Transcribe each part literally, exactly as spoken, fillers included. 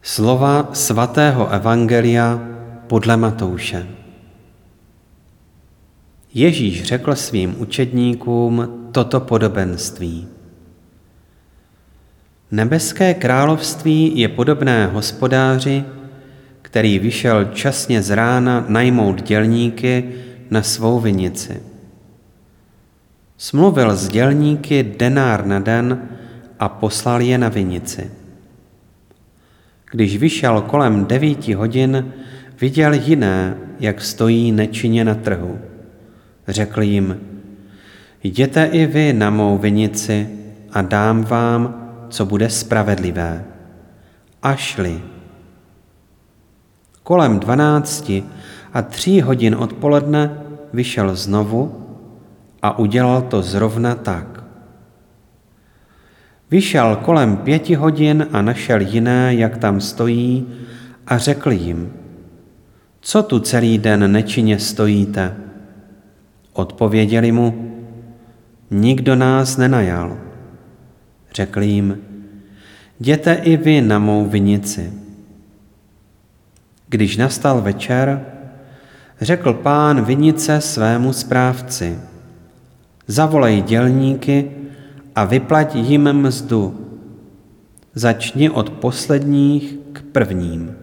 Slova svatého evangelia podle Matouše. Ježíš řekl svým učedníkům toto podobenství. Nebeské království je podobné hospodáři, který vyšel časně z rána najmout dělníky na svou vinici. Smluvil s dělníky denár na den a poslal je na vinici. Když vyšel kolem devíti hodin, viděl jiné, jak stojí nečinně na trhu. Řekl jim, jděte i vy na mou vinici a dám vám, co bude spravedlivé. A šli. Kolem dvanácti a tří hodin odpoledne vyšel znovu a udělal to zrovna tak. Vyšel kolem pěti hodin a našel jiné, jak tam stojí, a řekl jim, co tu celý den nečinně stojíte? Odpověděli mu, nikdo nás nenajal. Řekl jim, jděte i vy na mou vinici. Když nastal večer, řekl pán vinice svému správci, zavolej dělníky a vyplať jim mzdu. Začni od posledních k prvním.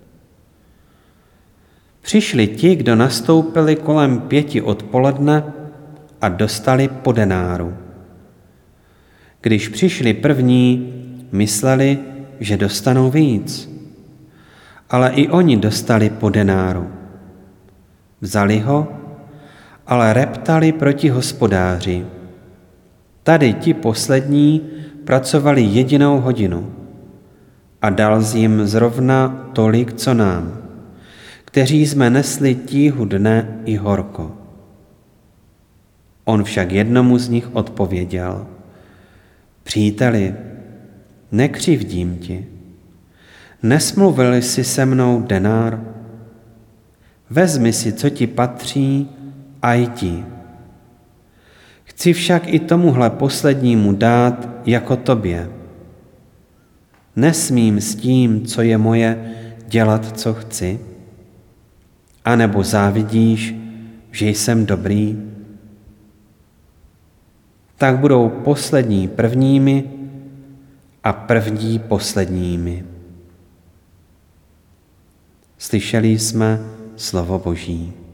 Přišli ti, kdo nastoupili kolem pěti odpoledne a dostali po denáru. Když přišli první, mysleli, že dostanou víc, ale i oni dostali po denáru. Vzali ho, ale reptali proti hospodáři. Tady ti poslední pracovali jedinou hodinu a dal jim zrovna tolik, co nám, kteří jsme nesli tíhu dne i horko. On však jednomu z nich odpověděl, příteli, nekřivdím ti, nesmluvili jsi se mnou denár? Vezmi si, co ti patří, a jdi. Chci však i tomuhle poslednímu dát jako tobě. Nesmím s tím, co je moje, dělat, co chci? A nebo závidíš, že jsem dobrý? Tak budou poslední prvními a první posledními. Slyšeli jsme slovo Boží.